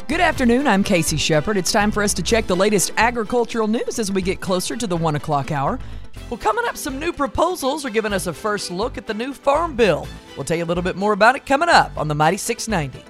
Good afternoon, I'm Casey Shepard. It's time for us to check the latest agricultural news as we get closer to the 1 o'clock hour. Well, coming up, some new proposals are giving us a first look at the new Farm Bill. We'll tell you a little bit more about it coming up on the Mighty 690.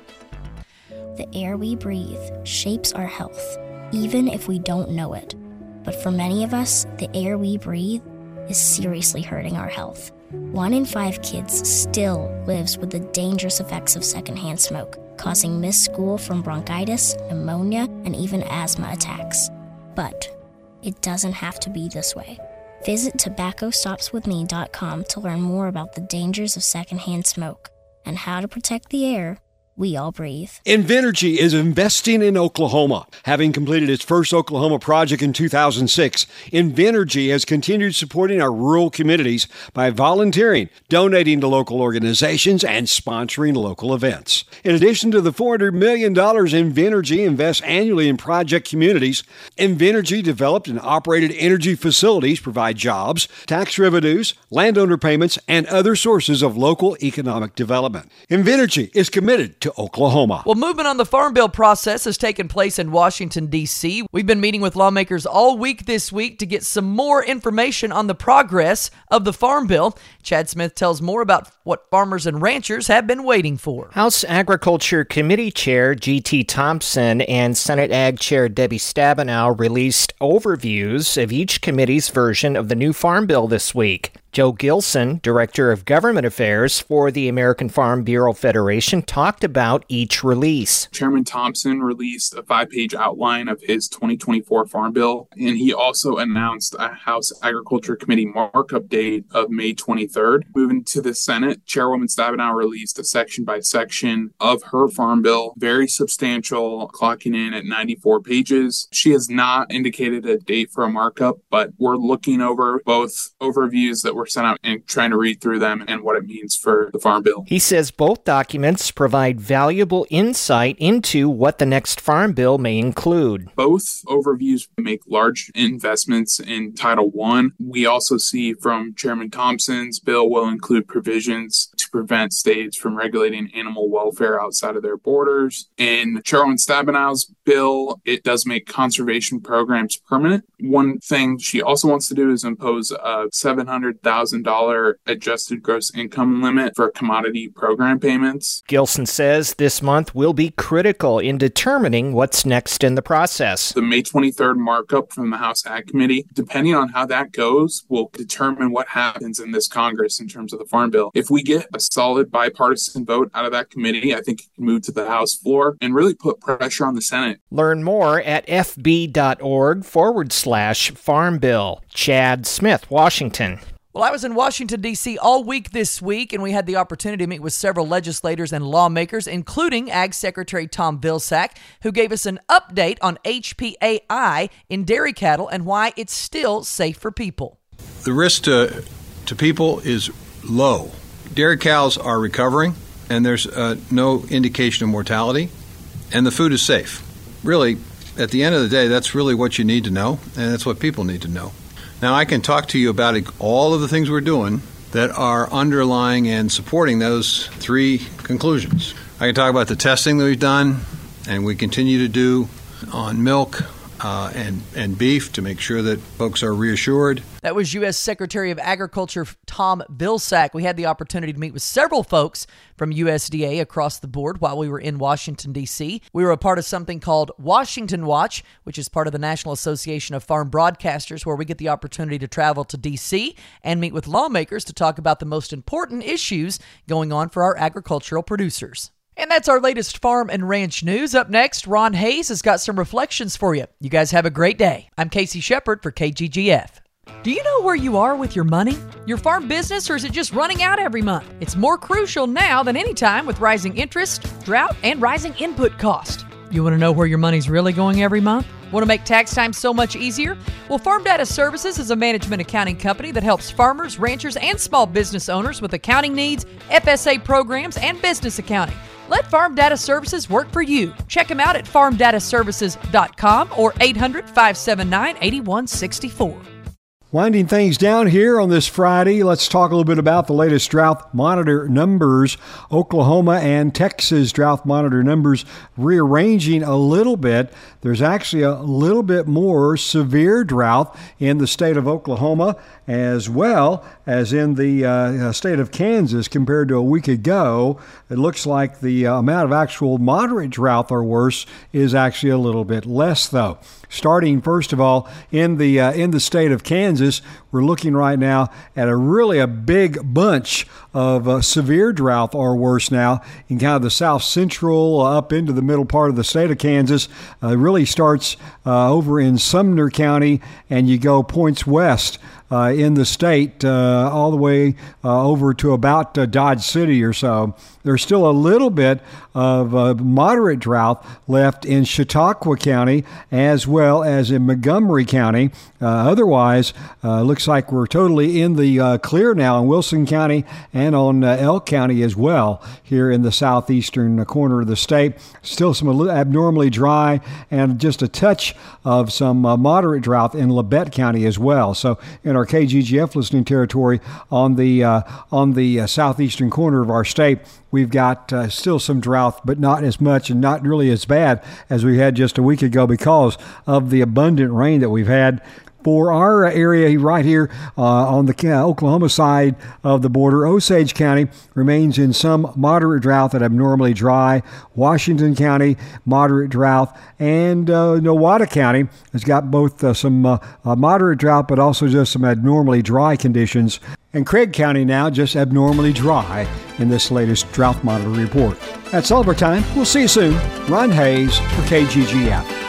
The air we breathe shapes our health, even if we don't know it. But for many of us, the air we breathe is seriously hurting our health. 1 in 5 kids still lives with the dangerous effects of secondhand smoke, causing missed school from bronchitis, pneumonia, and even asthma attacks. But it doesn't have to be this way. Visit tobaccostopswithme.com to learn more about the dangers of secondhand smoke and how to protect the air we all breathe. Invenergy is investing in Oklahoma. Having completed its first Oklahoma project in 2006, Invenergy has continued supporting our rural communities by volunteering, donating to local organizations, and sponsoring local events. In addition to the $400 million Invenergy invests annually in project communities, Invenergy developed and operated energy facilities provide jobs, tax revenues, landowner payments, and other sources of local economic development. Invenergy is committed to Oklahoma. Well, movement on the Farm Bill process has taken place in Washington, D.C. We've been meeting with lawmakers all week this week to get some more information on the progress of the Farm Bill. Chad Smith tells more about what farmers and ranchers have been waiting for. House Agriculture Committee Chair G.T. Thompson and Senate Ag Chair Debbie Stabenow released overviews of each committee's version of the new Farm Bill this week. Joe Gilson, Director of Government Affairs for the American Farm Bureau Federation, talked about each release. Chairman Thompson released a 5-page outline of his 2024 Farm Bill, and he also announced a House Agriculture Committee markup date of May 23rd. Moving to the Senate, Chairwoman Stabenow released a section-by-section of her Farm Bill, very substantial, clocking in at 94 pages. She has not indicated a date for a markup, but we're looking over both overviews that were sent out and trying to read through them and what it means for the Farm Bill. He says both documents provide valuable insight into what the next Farm Bill may include. Both overviews make large investments in Title I. We also see from Chairman Thompson's bill will include provisions to prevent states from regulating animal welfare outside of their borders. In Chairwoman Stabenow's bill, it does make conservation programs permanent. One thing she also wants to do is impose a $700,000 adjusted gross income limit for commodity program payments. Gilson says this month will be critical in determining what's next in the process. The May 23rd markup from the House Ag Committee, depending on how that goes, will determine what happens in this Congress in terms of the Farm Bill. If we get a solid bipartisan vote out of that committee, I think it can move to the House floor and really put pressure on the Senate. Learn more at fb.org/Farm Bill. Chad Smith, Washington. Well, I was in Washington, D.C. all week this week, and we had the opportunity to meet with several legislators and lawmakers, including Ag Secretary Tom Vilsack, who gave us an update on HPAI in dairy cattle and why it's still safe for people. The risk to people is low. Dairy cows are recovering, and there's no indication of mortality, and the food is safe. Really, at the end of the day, that's really what you need to know, and that's what people need to know. Now, I can talk to you about all of the things we're doing that are underlying and supporting those 3 conclusions. I can talk about the testing that we've done and we continue to do on milk and beef to make sure that folks are reassured. That was U.S. Secretary of Agriculture Tom Vilsack. We had the opportunity to meet with several folks from USDA across the board while we were in Washington, D.C. We were a part of something called Washington Watch, which is part of the National Association of Farm Broadcasters, where we get the opportunity to travel to D.C. and meet with lawmakers to talk about the most important issues going on for our agricultural producers. And that's our latest farm and ranch news. Up next, Ron Hayes has got some reflections for you. You guys have a great day. I'm Casey Shepard for KGGF. Do you know where you are with your money? Your farm business, or is it just running out every month? It's more crucial now than any time with rising interest, drought, and rising input cost. You want to know where your money's really going every month? Want to make tax time so much easier? Well, Farm Data Services is a management accounting company that helps farmers, ranchers, and small business owners with accounting needs, FSA programs, and business accounting. Let Farm Data Services work for you. Check them out at farmdataservices.com or 800-579-8164. Winding things down here on this Friday, let's talk a little bit about the latest drought monitor numbers. Oklahoma and Texas drought monitor numbers rearranging a little bit. There's actually a little bit more severe drought in the state of Oklahoma as well as in the state of Kansas compared to a week ago. It looks like the amount of actual moderate drought or worse is actually a little bit less, though. Starting, first of all, in the state of Kansas, we're looking right now at a big bunch of severe drought or worse now in kind of the south central up into the middle part of the state of Kansas. It really starts over in Sumner County, and you go points west in the state all the way over to about Dodge City or so. There's still a little bit of moderate drought left in Chautauqua County as well as in Montgomery County. Otherwise, looks like we're totally in the clear now in Wilson County and on Elk County as well here in the southeastern corner of the state. Still some abnormally dry and just a touch of some moderate drought in Labette County as well. So in our KGGF listening territory on the southeastern corner of our state, we've got still some drought, but not as much and not really as bad as we had just a week ago because of the abundant rain that we've had. For our area right here on the Oklahoma side of the border, Osage County remains in some moderate drought and abnormally dry. Washington County, moderate drought. And Nowata County has got both some moderate drought but also just some abnormally dry conditions. And Craig County now just abnormally dry in this latest drought monitor report. That's all of our time. We'll see you soon. Ron Hayes for KGGF.